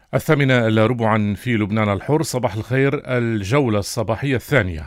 8:15 في لبنان الحر. صباح الخير. الجولة الصباحية الثانية.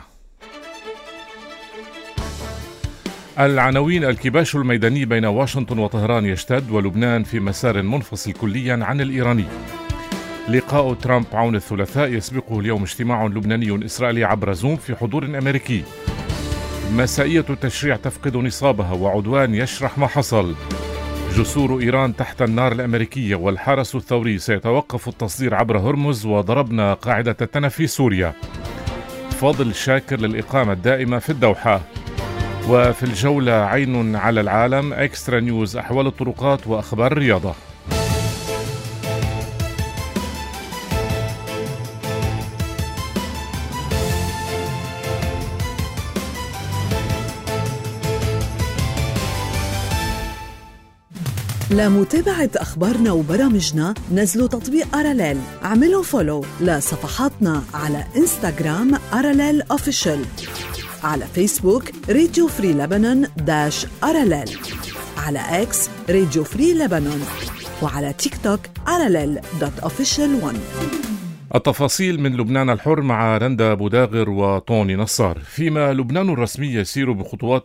العناوين: الكباش الميداني بين واشنطن وطهران يشتد، ولبنان في مسار منفصل كليا عن الإيراني. لقاء ترامب عون الثلاثاء، يسبقه اليوم اجتماع لبناني إسرائيلي عبر زوم في حضور أمريكي. مسائية التشريع تفقد نصابها، وعدوان يشرح ما حصل. جسور إيران تحت النار الأمريكية، والحرس الثوري سيتوقف التصدير عبر هرمز، وضربنا قاعدة التنف في سوريا. فضل شاكر للإقامة الدائمة في الدوحة. وفي الجولة عين على العالم، إكسترا نيوز، أحوال الطرقات وأخبار الرياضة. لمتابعة أخبارنا وبرامجنا نزلوا تطبيق أراليل، عملوا فولو لصفحاتنا على إنستغرام أراليل أوفيشال، على فيسبوك راديو فري لبنان -أراليل، على إكس راديو فري لبنان، وعلى تيك توك أراليل.official1. التفاصيل من لبنان الحر مع رندا بوداغر وطوني نصار. فيما لبنان الرسمي يسير بخطوات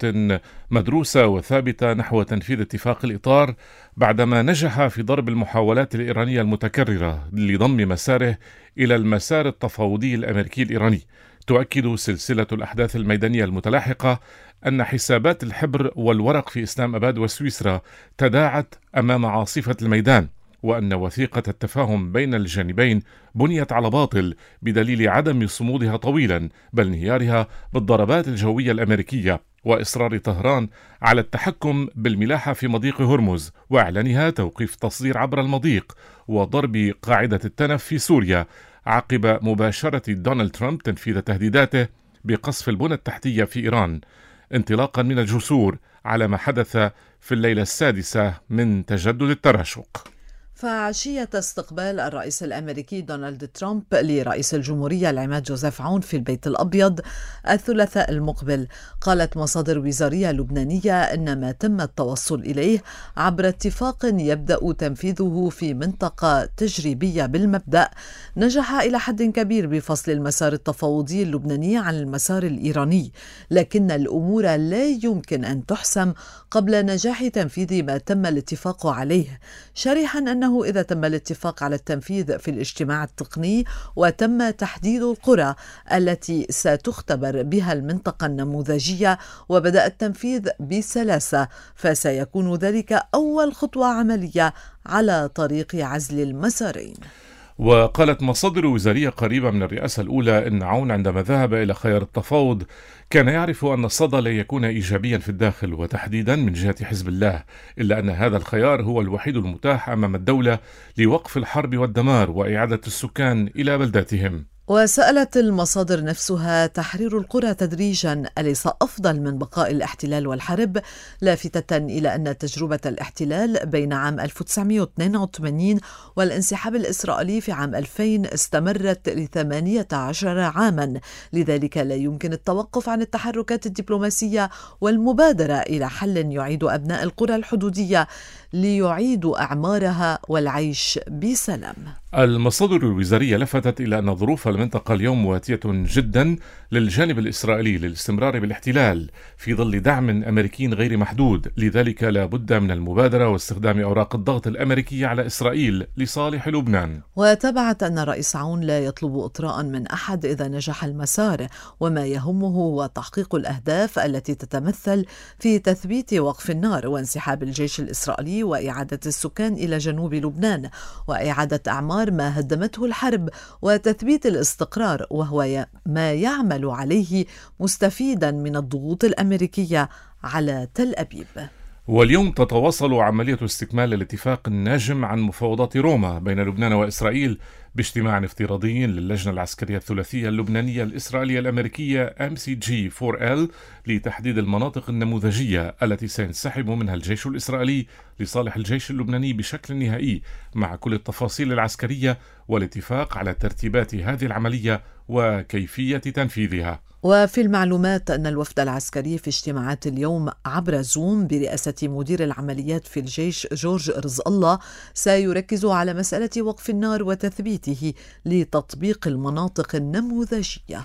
مدروسة وثابتة نحو تنفيذ اتفاق الإطار بعدما نجح في ضرب المحاولات الإيرانية المتكررة لضم مساره إلى المسار التفاوضي الأمريكي الإيراني. تؤكد سلسلة الأحداث الميدانية المتلاحقة أن حسابات الحبر والورق في إسلام أباد وسويسرا تداعت أمام عاصفة الميدان، وأن وثيقة التفاهم بين الجانبين بنيت على باطل بدليل عدم صمودها طويلا، بل انهيارها بالضربات الجوية الأمريكية وإصرار طهران على التحكم بالملاحة في مضيق هرمز، وإعلانها توقيف التصدير عبر المضيق وضرب قاعدة التنف في سوريا، عقب مباشرة دونالد ترامب تنفيذ تهديداته بقصف البنى التحتية في إيران، انطلاقا من الجسور على ما حدث في الليلة السادسة من تجدد التراشق. فعشية استقبال الرئيس الأمريكي دونالد ترامب لرئيس الجمهورية العماد جوزيف عون في البيت الأبيض الثلاثاء المقبل، قالت مصادر وزارية لبنانية إن ما تم التوصل إليه عبر اتفاق يبدأ تنفيذه في منطقة تجريبية بالمبدأ نجح إلى حد كبير بفصل المسار التفاوضي اللبناني عن المسار الإيراني، لكن الأمور لا يمكن أن تحسم قبل نجاح تنفيذ ما تم الاتفاق عليه، شارحا أنه إذا تم الاتفاق على التنفيذ في الاجتماع التقني وتم تحديد القرى التي ستختبر بها المنطقة النموذجية وبدأ التنفيذ بسلاسة، فسيكون ذلك أول خطوة عملية على طريق عزل المسارين. وقالت مصادر وزارية قريبة من الرئاسة الأولى إن عون عندما ذهب إلى خيار التفاوض كان يعرف أن الصدى لا يكون إيجابيا في الداخل، وتحديدا من جهة حزب الله، إلا أن هذا الخيار هو الوحيد المتاح أمام الدولة لوقف الحرب والدمار وإعادة السكان إلى بلداتهم. وسألت المصادر نفسها تحرير القرى تدريجا أليس أفضل من بقاء الاحتلال والحرب، لافتة إلى أن تجربة الاحتلال بين عام 1982 والانسحاب الإسرائيلي في عام 2000 استمرت ل18 عاما، لذلك لا يمكن التوقف عن التحركات الدبلوماسية والمبادرة إلى حل يعيد أبناء القرى الحدودية ليعيدوا أعمارها والعيش بسلام. المصادر الوزارية لفتت إلى أن ظروف المنطقة اليوم مواتية جدا للجانب الإسرائيلي للاستمرار بالاحتلال في ظل دعم أمريكي غير محدود، لذلك لا بد من المبادرة واستخدام أوراق الضغط الأمريكية على إسرائيل لصالح لبنان. وتبعت أن الرئيس عون لا يطلب إطراء من أحد إذا نجح المسار، وما يهمه هو تحقيق الأهداف التي تتمثل في تثبيت وقف النار وانسحاب الجيش الإسرائيلي وإعادة السكان إلى جنوب لبنان وإعادة أعمار ما هدمته الحرب وتثبيت الاستقرار، وهو ما يعمل عليه مستفيدا من الضغوط الأمريكية على تل أبيب. واليوم تتواصل عملية استكمال الاتفاق الناجم عن مفاوضات روما بين لبنان وإسرائيل باجتماع افتراضي للجنة العسكرية الثلاثية اللبنانية الإسرائيلية الأمريكية MCG4L لتحديد المناطق النموذجية التي سينسحب منها الجيش الإسرائيلي لصالح الجيش اللبناني بشكل نهائي، مع كل التفاصيل العسكرية والاتفاق على ترتيبات هذه العملية وكيفية تنفيذها. وفي المعلومات أن الوفد العسكري في اجتماعات اليوم عبر زوم برئاسة مدير العمليات في الجيش جورج رزق الله سيركز على مسألة وقف النار وتثبيته لتطبيق المناطق النموذجية.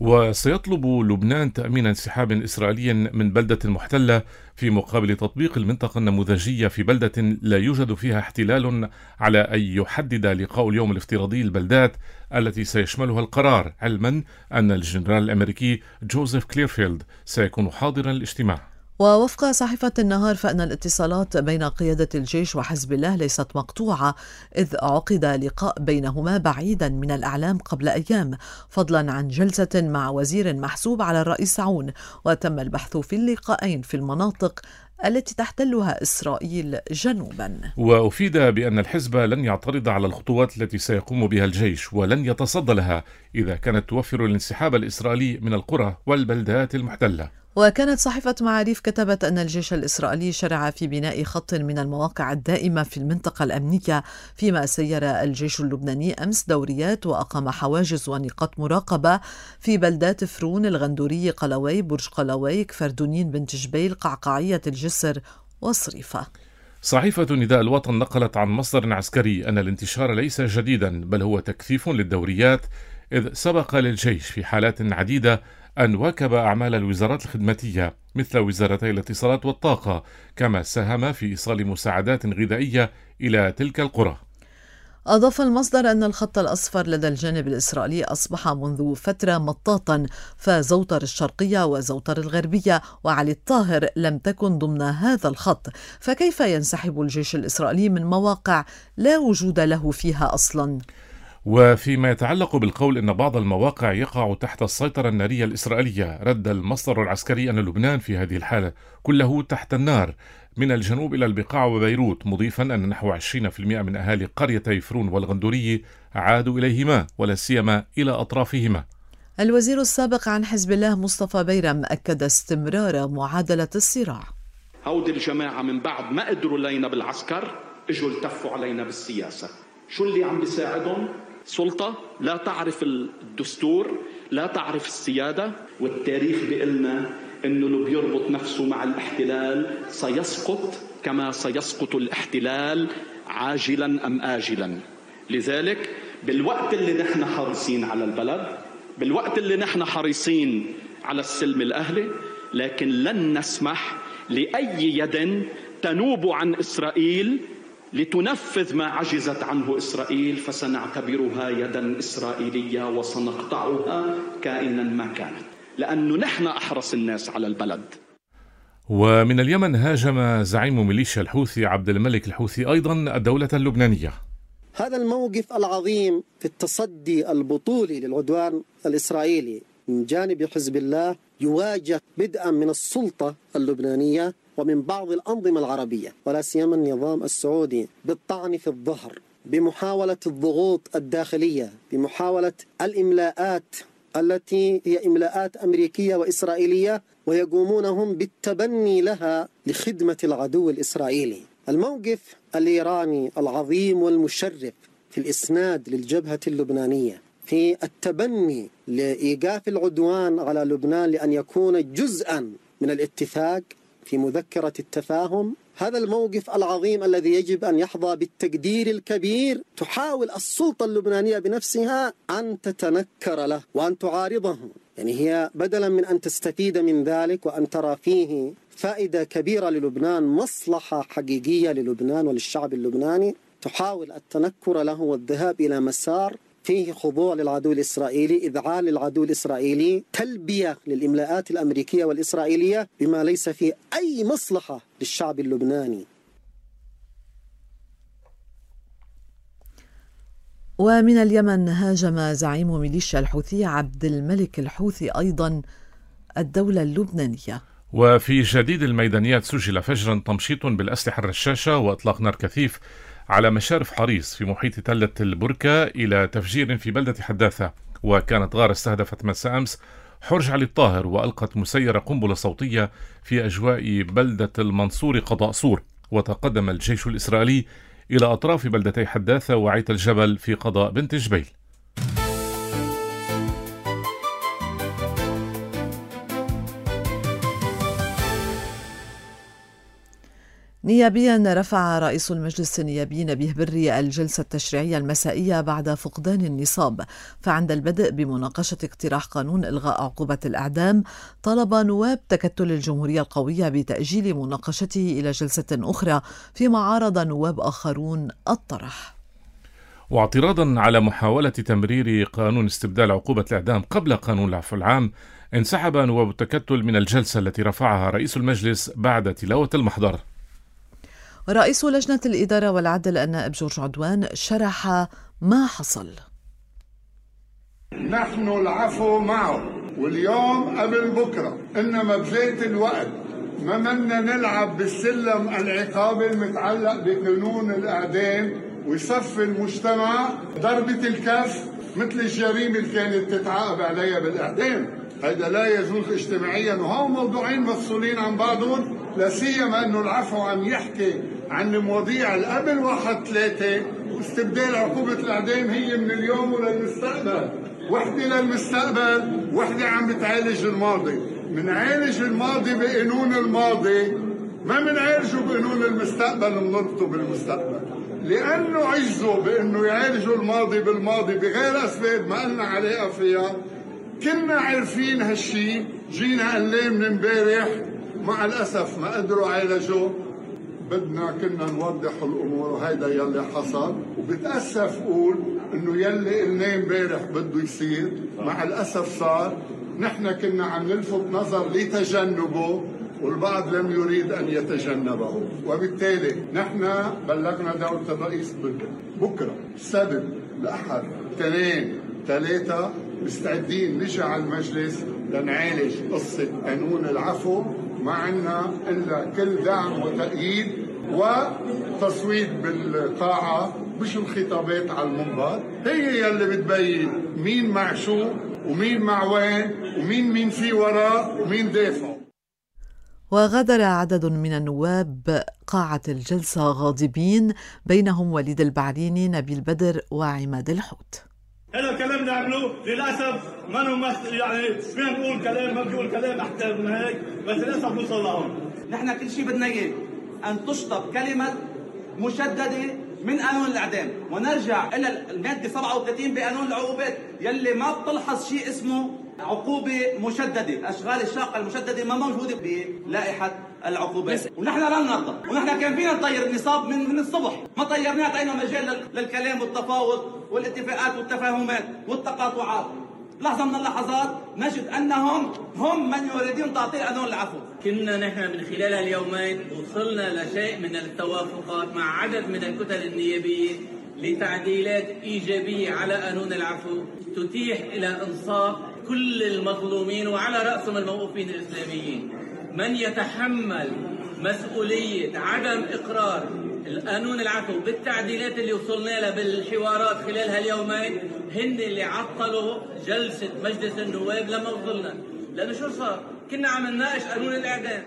وسيطلب لبنان تأمين انسحاب إسرائيلي من بلدة محتلة في مقابل تطبيق المنطقة النموذجية في بلدة لا يوجد فيها احتلال، على أن يحدد لقاء اليوم الافتراضي البلدات التي سيشملها القرار، علما أن الجنرال الأمريكي جوزيف كليرفيلد سيكون حاضرا الاجتماع. ووفق صحيفة النهار فإن الاتصالات بين قيادة الجيش وحزب الله ليست مقطوعة، إذ عقد لقاء بينهما بعيدا من الإعلام قبل أيام، فضلا عن جلسة مع وزير محسوب على الرئيس عون، وتم البحث في اللقاءين في المناطق التي تحتلها إسرائيل جنوبا. وأفيد بأن الحزب لن يعترض على الخطوات التي سيقوم بها الجيش، ولن يتصدى لها إذا كانت توفر الانسحاب الإسرائيلي من القرى والبلدات المحتلة. وكانت صحيفة معاريف كتبت أن الجيش الإسرائيلي شرع في بناء خط من المواقع الدائمة في المنطقة الأمنية، فيما سير الجيش اللبناني أمس دوريات وأقام حواجز ونقاط مراقبة في بلدات فرون، الغندوري، قلوي، برج قلوي، كفردونين، بنت جبيل، قعقاعية الجسر وصريفة. صحيفة نداء الوطن نقلت عن مصدر عسكري أن الانتشار ليس جديدا، بل هو تكثيف للدوريات، إذ سبق للجيش في حالات عديدة أن واكب أعمال الوزارات الخدماتية مثل وزارتي الاتصالات والطاقة، كما ساهم في إيصال مساعدات غذائية إلى تلك القرى. أضاف المصدر أن الخط الأصفر لدى الجانب الإسرائيلي أصبح منذ فترة مطاطا، فزوطر الشرقية وزوطر الغربية وعلي الطاهر لم تكن ضمن هذا الخط، فكيف ينسحب الجيش الإسرائيلي من مواقع لا وجود له فيها أصلا؟ وفيما يتعلق بالقول أن بعض المواقع يقع تحت السيطرة النارية الإسرائيلية، رد المصدر العسكري أن لبنان في هذه الحالة كله تحت النار من الجنوب إلى البقاع وبيروت، مضيفا أن نحو 20% من أهالي قريتي فرون والغندوري عادوا إليهما ولا سيما إلى أطرافهما. الوزير السابق عن حزب الله مصطفى بيرم أكد استمرار معادلة الصراع. هودي الجماعة من بعد ما قدروا علينا بالعسكر اجوا التفوا علينا بالسياسة. شو اللي عم بيساعدهم؟ سلطة لا تعرف الدستور، لا تعرف السيادة، والتاريخ بيقلنا إنه اللي بيربط نفسه مع الاحتلال سيسقط كما سيسقط الاحتلال عاجلا أم آجلا. لذلك بالوقت اللي نحن حريصين على البلد، بالوقت اللي نحن حريصين على السلم الأهلي، لكن لن نسمح لأي يد تنوب عن إسرائيل لتنفذ ما عجزت عنه إسرائيل، فسنعتبرها يدا إسرائيلية وسنقطعها كائنا ما كانت، لأنه نحن أحرص الناس على البلد. ومن اليمن هاجم زعيم ميليشيا الحوثي عبد الملك الحوثي أيضا الدولة اللبنانية. هذا الموقف العظيم في التصدي البطولي للعدوان الإسرائيلي من جانب حزب الله يواجه بدءا من السلطة اللبنانية ومن بعض الأنظمة العربية ولا سيما النظام السعودي بالطعن في الظهر، بمحاولة الضغوط الداخلية، بمحاولة الإملاءات التي هي إملاءات أمريكية وإسرائيلية، ويقومون هم بالتبني لها لخدمة العدو الإسرائيلي. الموقف الإيراني العظيم والمشرف في الإسناد للجبهة اللبنانية، في التبني لإيقاف العدوان على لبنان لأن يكون جزءا من الاتفاق في مذكرة التفاهم، هذا الموقف العظيم الذي يجب أن يحظى بالتقدير الكبير، تحاول السلطة اللبنانية بنفسها أن تتنكر له وأن تعارضه. يعني هي بدلا من أن تستفيد من ذلك وأن ترى فيه فائدة كبيرة للبنان، مصلحة حقيقية للبنان وللشعب اللبناني، تحاول التنكر له والذهاب إلى مسار فيه خضوع للعدو الإسرائيلي، إذعان للعدو الإسرائيلي، تلبية للإملاءات الأمريكية والإسرائيلية بما ليس فيه أي مصلحة للشعب اللبناني. ومن اليمن هاجم زعيم ميليشيا الحوثي عبد الملك الحوثي أيضا الدولة اللبنانية. وفي جديد الميدانيات سجل فجرا تمشيط بالأسلحة الرشاشة وإطلاق نار كثيف على مشارف حريص في محيط تلة البركة إلى تفجير في بلدة حداثة. وكانت غارة استهدفت مساء أمس حرج علي الطاهر وألقت مسيرة قنبلة صوتية في أجواء بلدة المنصور قضاء صور. وتقدم الجيش الإسرائيلي إلى أطراف بلدتي حداثة وعيت الجبل في قضاء بنت جبيل. نيابيا رفع رئيس المجلس النيابي نبيه بري الجلسة التشريعية المسائية بعد فقدان النصاب، فعند البدء بمناقشة اقتراح قانون إلغاء عقوبة الإعدام طلب نواب تكتل الجمهورية القوية بتأجيل مناقشته إلى جلسة أخرى، فيما عارض نواب آخرون الطرح. واعتراضا على محاولة تمرير قانون استبدال عقوبة الإعدام قبل قانون العفو العام، انسحب نواب التكتل من الجلسة التي رفعها رئيس المجلس بعد تلاوة المحضر. رئيس لجنة الإدارة والعدل النائب جورج عدوان شرح ما حصل. نحن العفو معه، واليوم قبل بكرة، إنما بذات الوقت ما منا نلعب بالسلم العقابي المتعلق بقانون الإعدام ويصفي المجتمع ضربة الكف مثل الجريمة اللي كانت تتعاقب عليها بالإعدام. هذا لا يجوز اجتماعيا، وهو موضوعين مفصولين عن بعضهم، لا سيما انه العفو عم يحكي عن المواضيع اللي قبل 1/3، واستبدال عقوبة الإعدام هي من اليوم وللمستقبل. وحدة للمستقبل، وحدة عم بتعالج الماضي. منعالج الماضي بقانون الماضي، ما منعالجه بقانون المستقبل ونربطه بالمستقبل، لأنه عجزوا بأنه يعالجوا الماضي بالماضي بغير أسباب ما لنا علاقة فيها. كنا عارفين هالشي، جينا قلنا من امبارح، مع الأسف ما قدروا عالجوا. بدنا كنا نوضح الأمور، وهيدا يلي حصل. وبتأسف أقول إنه يلي قلناه امبارح بده يصير مع الأسف صار. نحن كنا عم نلفت نظر لتجنبه، والبعض لم يريد أن يتجنبه، وبالتالي نحن بلغنا دولة الرئيس بكرة السبت الأحد الاثنين 3 مستعدين نجي على المجلس لنعالج قصة قانون العفو. ما عنا إلا كل دعم وتأييد وتصويت بالقاعة، مش الخطابات على المنبر. هي يلي بتبين مين مع شو ومين مع وين ومين فيه وراء ومين دافع. وغادر عدد من النواب قاعة الجلسة غاضبين، بينهم وليد البعريني، نبيل بدر وعماد الحوت. هذا الكلام اللي عملوه للاسف ما يعني فينا نقول كلام، ما بنقول كلام احسن من هيك، بس للاسف بنوصل لهون. نحن كل شيء بدنا اياه ان تشطب كلمه مشدده من قانون الاعدام، ونرجع الى الماده 37 بقانون العقوبات يلي ما بتلحظ شيء اسمه عقوبه مشدده. الاشغال الشاقه المشدده ما موجوده بلائحه العقوبات، ونحن لا نرضى. ونحن كان فينا نطير النصاب من الصبح، ما طيرناه، اعطينا مجال للكلام والتفاوض والاتفاقات والتفاهمات والتقاطعات. لحظه من اللحظات نجد انهم هم من يريدون تعطيل قانون العفو. كنا نحن من خلال اليومين وصلنا لشيء من التوافقات مع عدد من الكتل النيابيه لتعديلات ايجابيه على قانون العفو تتيح الى انصاف كل المظلومين، وعلى راسهم الموقوفين الاسلاميين. من يتحمل مسؤوليه عدم اقرار القانون العفو بالتعديلات اللي وصلنا لها بالحوارات خلال هاليومين هن اللي عطلوا جلسه مجلس النواب لما وصلنا. لانه شو صار؟ كنا عم نناقش قانون الاعدام.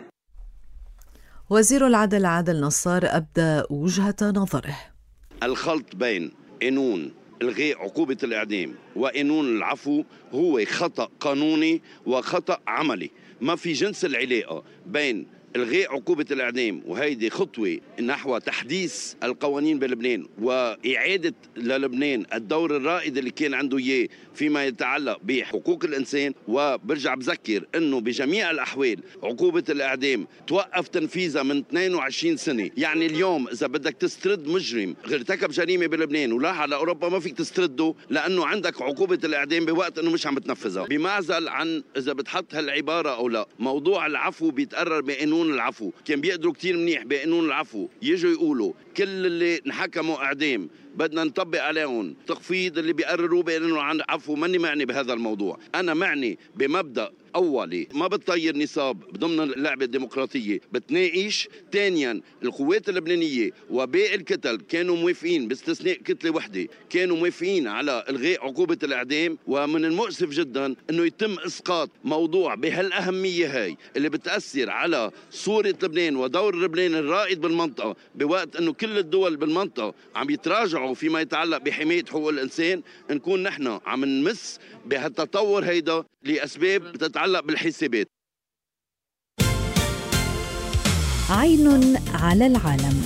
وزير العدل عادل نصار أبدى وجهة نظره. الخلط بين قانون إلغاء عقوبة الإعدام وقانون العفو هو خطأ قانوني وخطأ عملي. ما في جنس العلاقة بين إلغاء عقوبة الإعدام، وهيدي خطوة نحو تحديث القوانين بلبنان وإعادة للبنان الدور الرائد اللي كان عنده إياه فيما يتعلق بحقوق الإنسان. وبرجع بذكر أنه بجميع الأحوال عقوبة الإعدام توقف تنفيذها من 22 سنة. يعني اليوم إذا بدك تسترد مجرم ارتكب جريمة بلبنان وراح على أوروبا ما فيك تسترده، لأنه عندك عقوبة الإعدام بوقت أنه مش عم بتنفذها. بمعزل عن إذا بتحط هالعبارة أو لا، موضوع العفو بيتقرر بقانون العفو. كان بيقدروا كتير منيح بقانون العفو يجوا يقولوا كل اللي انحكموا اعدام بدنا نطبق عليهم تخفيض اللي بيقرروا بقانون العفو. ماني معني بهذا الموضوع، انا معني بمبدا اولي ما بتطير نصاب ضمن اللعبه الديمقراطيه، بتناقش. ثانيا القوات اللبنانيه وباقي الكتل كانوا موافقين باستثناء كتله وحده، كانوا موافقين على الغاء عقوبه الاعدام. ومن المؤسف جدا انه يتم اسقاط موضوع بهالاهميه هاي اللي بتاثر على صوره لبنان ودور لبنان الرائد بالمنطقه، بوقت انه كل الدول بالمنطقه عم يتراجعوا فيما يتعلق بحمايه حقوق الانسان. نكون نحن عم نمس بهالتطور هيدا لاسباب بتتعلق بالحسابات. عين على العالم.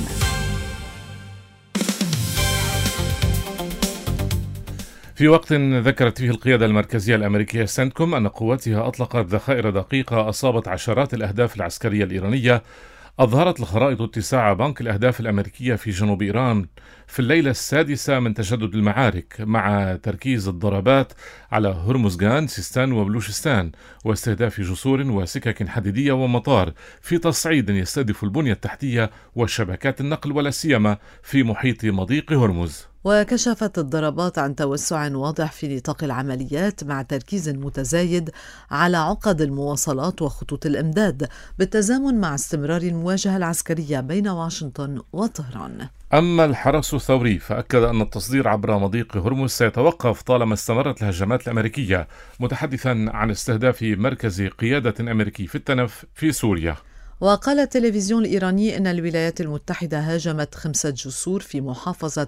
في وقت ذكرت فيه القيادة المركزية الأمريكية سنتكوم أن قواتها أطلقت ذخائر دقيقة أصابت عشرات الأهداف العسكرية الإيرانية، أظهرت الخرائط اتساع بنك الأهداف الأمريكية في جنوب إيران في الليلة السادسة من تجدد المعارك، مع تركيز الضربات على هرمزغان، سيستان وبلوشستان، واستهداف جسور وسكك حديدية ومطار في تصعيد يستهدف البنية التحتية وشبكات النقل، ولا سيما في محيط مضيق هرمز. وكشفت الضربات عن توسع واضح في نطاق العمليات، مع تركيز متزايد على عقد المواصلات وخطوط الإمداد، بالتزامن مع استمرار المواجهة العسكرية بين واشنطن وطهران. أما الحرس الثوري فأكد أن التصدير عبر مضيق هرمز سيتوقف طالما استمرت الهجمات الأمريكية، متحدثا عن استهداف مركز قيادة أمريكي في التنف في سوريا. وقال التلفزيون الإيراني أن الولايات المتحدة هاجمت 5 جسور في محافظة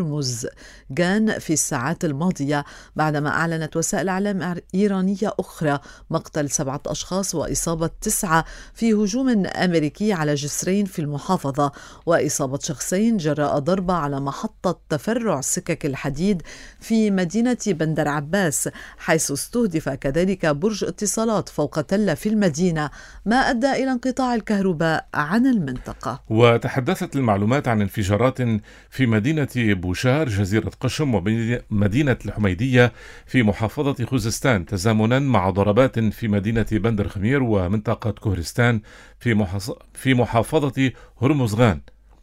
هرمزغان في الساعات الماضية، بعدما أعلنت وسائل إعلام إيرانية أخرى مقتل 7 أشخاص وإصابة 9 في هجوم أمريكي على جسرين في المحافظة، وإصابة شخصين جراء ضربة على محطة تفرع سكك الحديد في مدينة بندر عباس، حيث استهدف كذلك برج اتصالات فوق تلة في المدينة، ما أدى إلى انقطاع الكهرباء عن المنطقة. وتحدثت المعلومات عن انفجارات في مدينة بوشار جزيرة قشم ومدينة الحميدية في محافظة خوزستان، تزامنا مع ضربات في مدينة بندر خمير ومنطقة كهرستان في محافظة هرمزغان.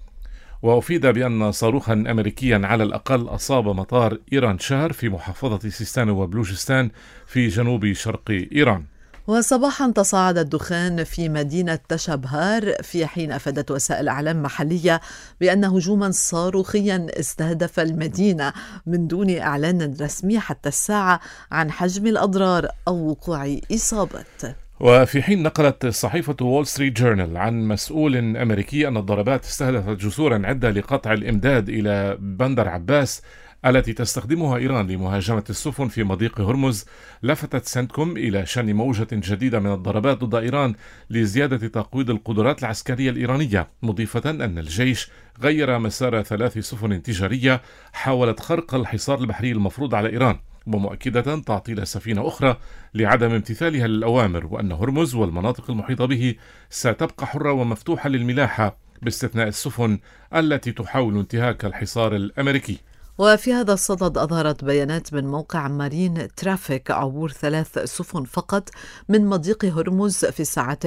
وأفيد بأن صاروخا أمريكيا على الأقل أصاب مطار إيران شهر في محافظة سيستان وبلوشستان في جنوب شرق إيران. وصباحا تصاعد الدخان في مدينة تشابهار، في حين أفادت وسائل إعلام محلية بأن هجوما صاروخيا استهدف المدينة من دون إعلان رسمي حتى الساعة عن حجم الأضرار أو وقوع إصابات. وفي حين نقلت صحيفة وول ستريت جورنال عن مسؤول أمريكي أن الضربات استهدفت جسورا عدة لقطع الإمداد إلى بندر عباس التي تستخدمها إيران لمهاجمة السفن في مضيق هرمز، لفتت سنتكوم إلى شن موجة جديدة من الضربات ضد إيران لزيادة تقويض القدرات العسكرية الإيرانية، مضيفة أن الجيش غير مسار 3 سفن تجارية حاولت خرق الحصار البحري المفروض على إيران، ومؤكدة تعطيل سفينة أخرى لعدم امتثالها للأوامر، وأن هرمز والمناطق المحيطة به ستبقى حرة ومفتوحة للملاحة باستثناء السفن التي تحاول انتهاك الحصار الأمريكي. وفي هذا الصدد أظهرت بيانات من موقع مارين ترافيك عبور 3 سفن فقط من مضيق هرمز في الساعات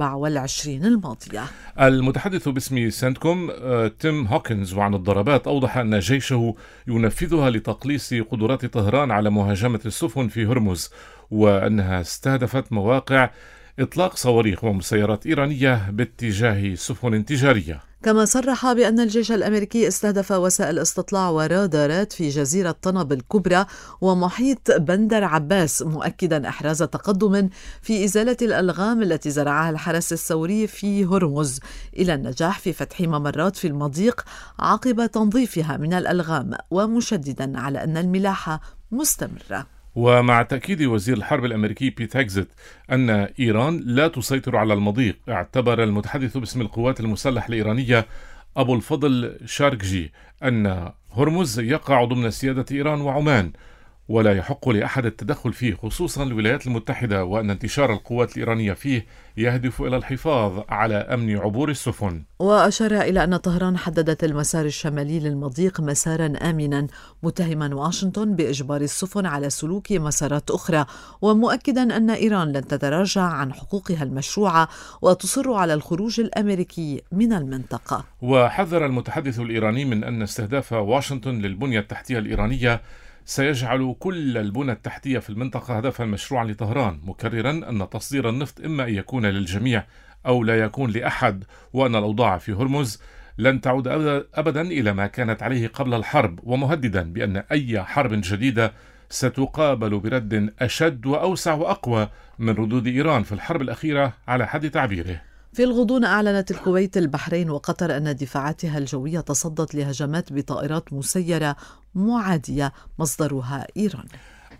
24 الماضية. المتحدث باسم سنتكوم تيم هوكنز وعن الضربات أوضح أن جيشه ينفذها لتقليص قدرات طهران على مهاجمة السفن في هرمز، وأنها استهدفت مواقع إطلاق صواريخ ومسيرات إيرانية باتجاه سفن تجارية. كما صرح بأن الجيش الأمريكي استهدف وسائل استطلاع ورادارات في جزيرة طنب الكبرى ومحيط بندر عباس، مؤكدا إحراز تقدم في إزالة الألغام التي زرعها الحرس الثوري في هرمز، إلى النجاح في فتح ممرات في المضيق عقب تنظيفها من الألغام، ومشددا على أن الملاحة مستمرة. ومع تأكيد وزير الحرب الأمريكي بيت هيكزت أن إيران لا تسيطر على المضيق، اعتبر المتحدث باسم القوات المسلحة الإيرانية أبو الفضل شاركجي أن هرمز يقع ضمن سيادة إيران وعمان، ولا يحق لأحد التدخل فيه خصوصا الولايات المتحدة، وأن انتشار القوات الإيرانية فيه يهدف إلى الحفاظ على أمن عبور السفن. وأشار إلى أن طهران حددت المسار الشمالي للمضيق مسارا آمنا، متهما واشنطن بإجبار السفن على سلوك مسارات أخرى، ومؤكدا أن إيران لن تتراجع عن حقوقها المشروعة وتصر على الخروج الأمريكي من المنطقة. وحذر المتحدث الإيراني من أن استهداف واشنطن للبنية التحتية الإيرانية سيجعل كل البنى التحتية في المنطقة هدفا مشروعا لطهران، مكررا أن تصدير النفط إما أن يكون للجميع أو لا يكون لأحد، وأن الأوضاع في هرمز لن تعود أبدا إلى ما كانت عليه قبل الحرب، ومهددا بأن أي حرب جديدة ستقابل برد أشد وأوسع وأقوى من ردود إيران في الحرب الأخيرة على حد تعبيره. في الغضون أعلنت الكويت، البحرين وقطر أن دفاعاتها الجوية تصدت لهجمات بطائرات مسيرة معادية مصدرها إيران.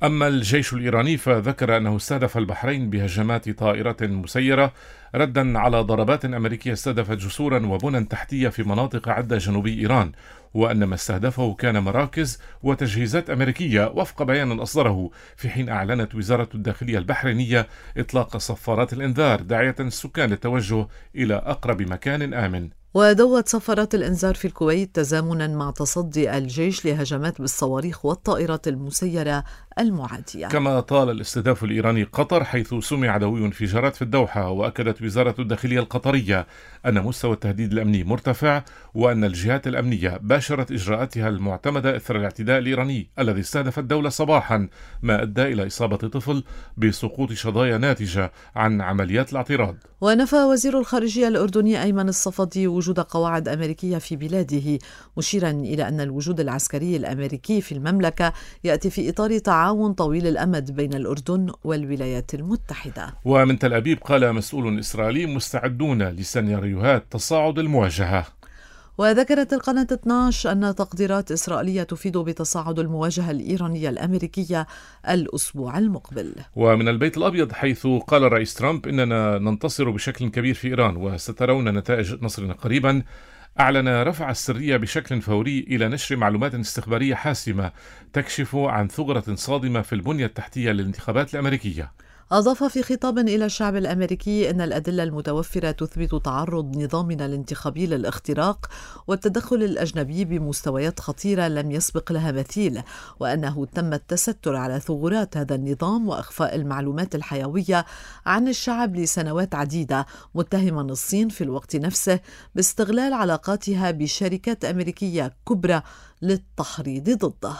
أما الجيش الإيراني فذكر أنه استهدف البحرين بهجمات طائرات مسيرة ردا على ضربات أمريكية استهدفت جسورا وبنى تحتية في مناطق عدة جنوبي إيران، وأن ما استهدفه كان مراكز وتجهيزات أمريكية وفق بيان أصدره، في حين أعلنت وزارة الداخلية البحرينية إطلاق صفارات الإنذار داعية السكان للتوجه إلى أقرب مكان آمن. ودوت صفارات الإنذار في الكويت تزامنا مع تصدي الجيش لهجمات بالصواريخ والطائرات المسيرة المعادية. كما طال الاستهداف الإيراني قطر، حيث سمع دوي انفجارات في الدوحة، وأكدت وزارة الداخلية القطرية أن مستوى التهديد الأمني مرتفع، وأن الجهات الأمنية باشرت إجراءاتها المعتمدة إثر الاعتداء الإيراني الذي استهدف الدولة صباحا، ما أدى إلى إصابة طفل بسقوط شظايا ناتجة عن عمليات الاعتراض. ونفى وزير الخارجية الأردني أيمن الصفدي وجود قواعد أمريكية في بلاده، مشيرا إلى أن الوجود العسكري الأمريكي في المملكة يأتي في إطار تعاون طويل الأمد بين الأردن والولايات المتحدة. ومن تل أبيب قال مسؤول إسرائيلي مستعدون لسيناريوهات تصاعد المواجهة. وذكرت القناة 12 أن تقديرات إسرائيلية تفيد بتصاعد المواجهة الإيرانية الأمريكية الأسبوع المقبل. ومن البيت الأبيض، حيث قال الرئيس ترامب إننا ننتصر بشكل كبير في إيران وسترون نتائج نصرنا قريبا، أعلن رفع السرية بشكل فوري إلى نشر معلومات استخبارية حاسمة تكشف عن ثغرة صادمة في البنية التحتية للانتخابات الأمريكية. أضاف في خطاب إلى الشعب الأمريكي أن الأدلة المتوفرة تثبت تعرض نظامنا الانتخابي للاختراق والتدخل الأجنبي بمستويات خطيرة لم يسبق لها مثيل، وأنه تم التستر على ثغرات هذا النظام وإخفاء المعلومات الحيوية عن الشعب لسنوات عديدة، متهما الصين في الوقت نفسه باستغلال علاقاتها بشركات أمريكية كبرى للتحريض ضده.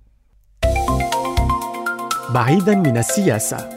بعيدا من السياسة.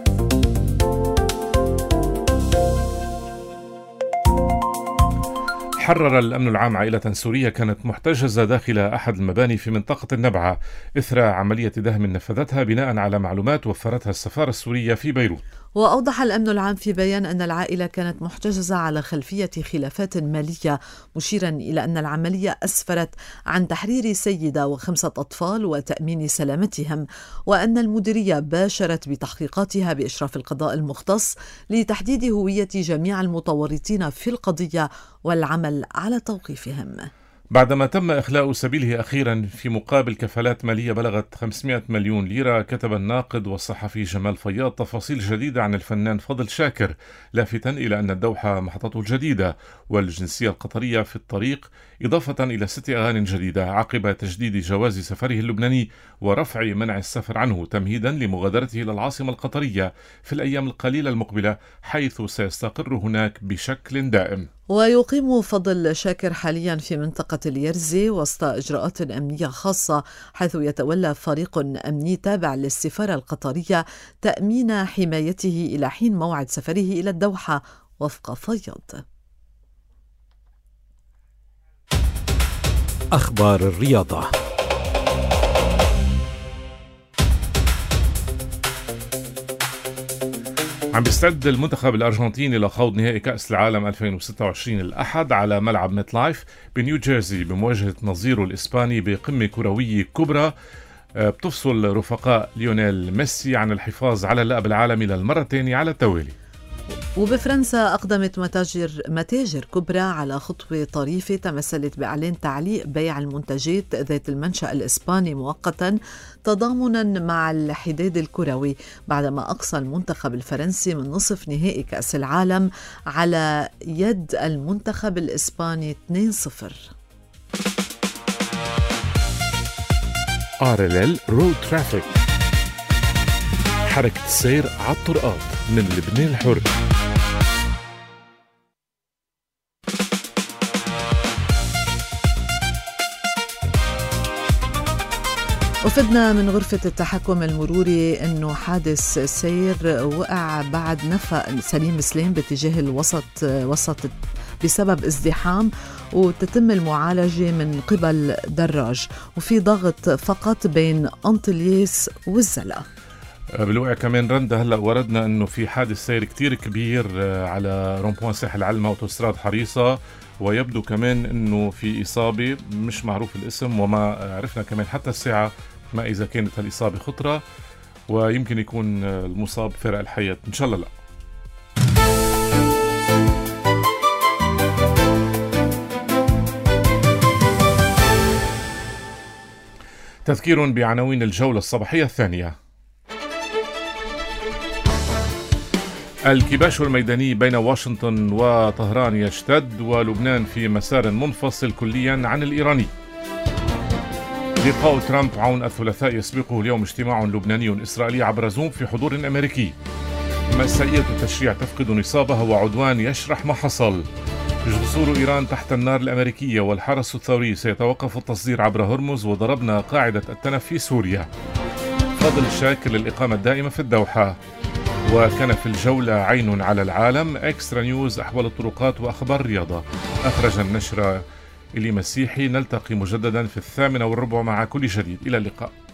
حرر الأمن العام عائلة سورية كانت محتجزة داخل أحد المباني في منطقة النبعة إثر عملية دهم نفذتها بناء على معلومات وفرتها السفارة السورية في بيروت. وأوضح الأمن العام في بيان أن العائلة كانت محتجزة على خلفية خلافات مالية، مشيرا إلى أن العملية أسفرت عن تحرير سيدة و5 أطفال وتأمين سلامتهم، وأن المديرية باشرت بتحقيقاتها بإشراف القضاء المختص لتحديد هوية جميع المتورطين في القضية والعمل على توقيفهم. بعدما تم إخلاء سبيله أخيرا في مقابل كفالات مالية بلغت 500 مليون ليرة، كتب الناقد والصحفي جمال فياض تفاصيل جديدة عن الفنان فضل شاكر، لافتا إلى أن الدوحة محطته الجديدة والجنسية القطرية في الطريق، إضافة إلى 6 أغاني جديدة عقب تجديد جواز سفره اللبناني ورفع منع السفر عنه، تمهيدا لمغادرته إلى العاصمة القطرية في الأيام القليلة المقبلة، حيث سيستقر هناك بشكل دائم. ويقيم فضل شاكر حاليا في منطقة اليرزي وسط إجراءات أمنية خاصة، حيث يتولى فريق أمني تابع للسفارة القطرية تأمين حمايته إلى حين موعد سفره إلى الدوحة وفق فياض. أخبار الرياضة. عم بيستعد المنتخب الأرجنتيني لخوض نهائي كأس العالم 2026 الأحد على ملعب ميت لايف بنيو جيرسي بمواجهة نظيره الإسباني بقمة كروية كبرى بتفصل رفقاء ليونيل ميسي عن الحفاظ على اللقب العالمي للمرة الثانية على التوالي. وبفرنسا أقدمت متاجر كبرى على خطوة طريفة تمثلت بإعلان تعليق بيع المنتجات ذات المنشأ الإسباني مؤقتا تضامنا مع الحداد الكروي، بعدما أقصى المنتخب الفرنسي من نصف نهائي كأس العالم على يد المنتخب الإسباني 2-0. RLL رود ترافيك، حركة السير على الطرقات من لبنان الحر. وفدنا من غرفة التحكم المروري أنه حادث سير وقع بعد نفق سليم سليم باتجاه الوسط بسبب ازدحام، وتتم المعالجة من قبل دراج، وفي ضغط فقط بين أنطليس والزلا. بالوقع كمان رندا هلأ وردنا أنه في حادث سير كتير كبير على رومبوان ساحل علمة أوتوستراد حريصة، ويبدو كمان أنه في إصابة مش معروف الاسم، وما عرفنا كمان حتى الساعة ما إذا كانت الإصابة خطرة. ويمكن يكون المصاب فرق الحياة، إن شاء الله لا. تذكير بعناوين الجولة الصباحية الثانية. الكباش الميداني بين واشنطن وطهران يشتد، ولبنان في مسار منفصل كليا عن الإيراني. لقاء ترامب عون الثلاثاء يسبقه اليوم اجتماع لبناني إسرائيلي عبر زوم في حضور أمريكي. مسائية التشريع تفقد نصابها وعدوان يشرح ما حصل. جسور إيران تحت النار الأمريكية والحرس الثوري سيتوقف التصدير عبر هرمز، وضربنا قاعدة التنف في سوريا. فضل شاكر للإقامة الدائمة في الدوحة. وكان في الجولة عين على العالم. إكسترا نيوز أحوال الطرقات وأخبار الرياضة. أخرج النشرة إلي مسيحي. نلتقي مجددا في 8:15 مع كل جديد. إلى اللقاء.